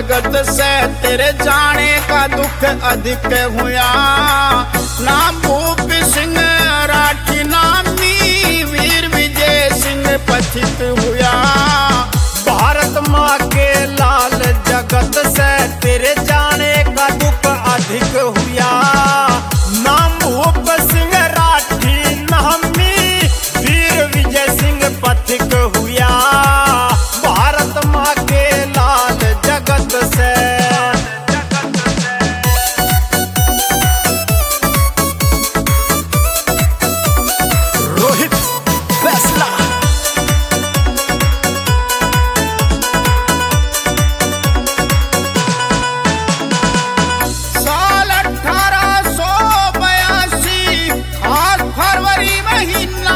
जगत से तेरे जाने का दुख अधिक हुआ। नाम भूप सिंह राठी नामी वीर विजय सिंह पथित हुआ। भारत माँ के लाल जगत से तेरे जाने का दुख अधिक हुआ। नाम भूप सिंह राठी नामी वीर विजय सिंह पथिक हुआ। भारत माँ के लाल जगत से रोहित फैसला। साल 1882 खास फरवरी महीना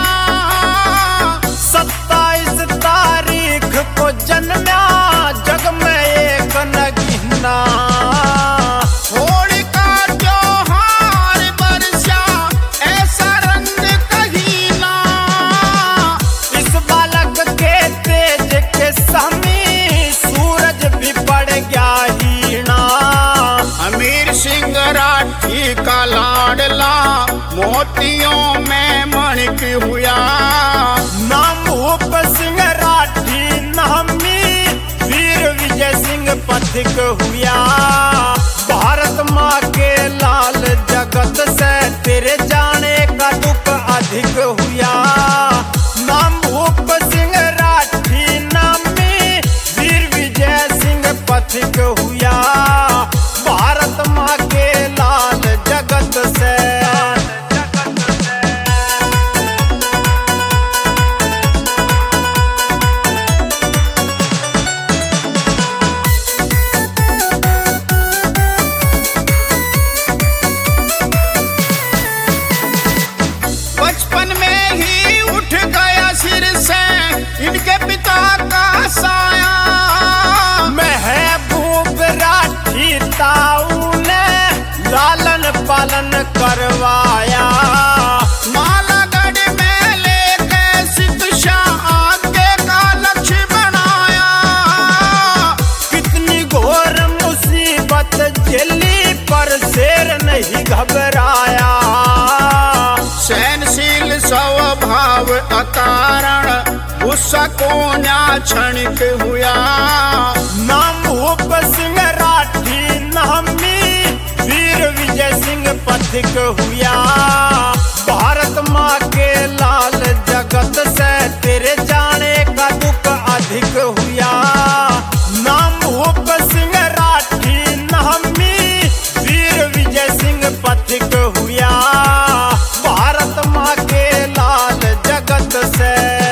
27 तारीख को जन्मा जग में एक नगीना। होली का त्योहार बरसा ऐसा रंग कहीं ना। इस बालक के तेज के सामने सूरज भी पड़ गया हीना। अमीर सिंह राठी का लाडला मोतियों में मणिक हुआ। नाम भूप सिंह राठी नामी वीर विजय सिंह पथिक हुआ। भारत माँ के लाल जगत से तेरे जाने का दुख अधिक हुआ। नाम भूप सिंह राठी नामी वीर विजय सिंह पथिक हुआ। भारत माँ के लाल जगत से बचपन में ही उठ गया सिर से इनके पिता का साया। महबूब राठी ताऊ ने लालन पालन करवाया। मालागढ़ में लेके शिक्षा आगे का लक्ष्य बनाया। कितनी घोर मुसीबत झेली पर शेर नहीं घबराया। सहनशील स्वभाव अकारण गुस्सा को न्या क्षणिक हुआ। नाम भूप सिंह राठी नामी वीर विजय सिंह पथिक हुआ। भारत माँ के लाल जगत से तेरे जाने का दुख अधिक हुआ। नाम भूप सिंह राठी नामी वीर विजय सिंह पथिक हुआ। भारत माँ के लाल जगत से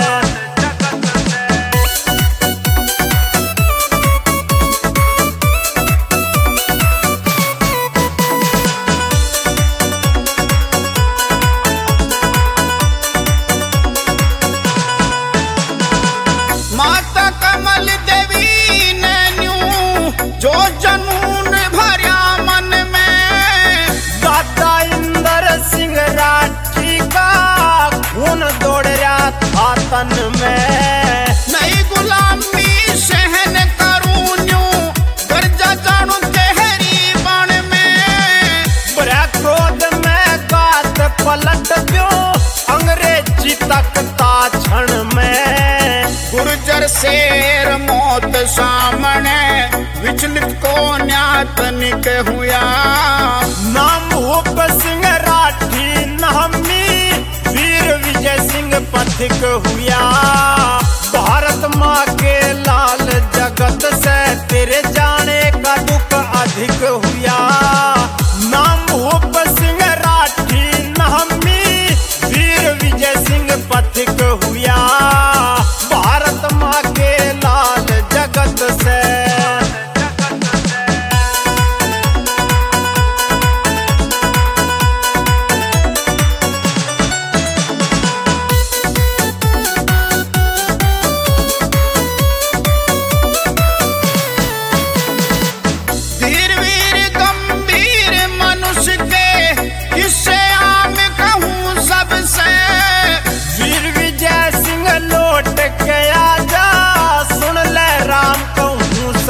माता कमल देवी ने न्यू जो जनून भरा मन में। दादा इंदर सिंह राठी का खून दौड़ रहा था तन में। नई गुलामी सहन करूं न्यू गर्जा जानू तेहरी बण में। बड़ा क्रोध में गात पलट दो अंग्रेजी तकता क्षण में। गुर्जर शेर मौत सामने विचलित को न्यातनिक हुआ। नाम भूप सिंह राठी नामी वीर विजय सिंह पथिक हुआ। भारत माँ के लाल जगत से तेरे जाने का दुख अधिक हुआ। नाम भूप सिंह राठी नामी वीर विजय सिंह पथिक हुआ। भारत माँ के लाल जगत से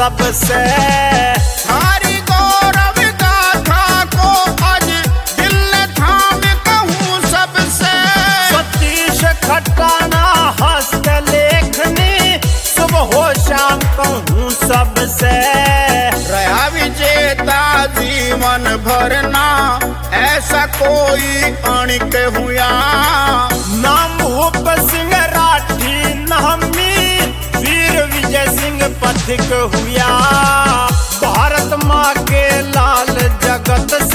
सबसे। हरि गौरव गाथा को आज दिल ने थाम कहूँ सबसे। सतीश खटाना हस्त लेखनी सुबह हो शाम कहूँ सबसे। रहा विजेता जीवन भरना ऐसा कोई अणिक हुआ। नाम भूप सिंह राठी नामी वीर विजय सिंह पथिक हुआ। भारत माँ के लाल जगत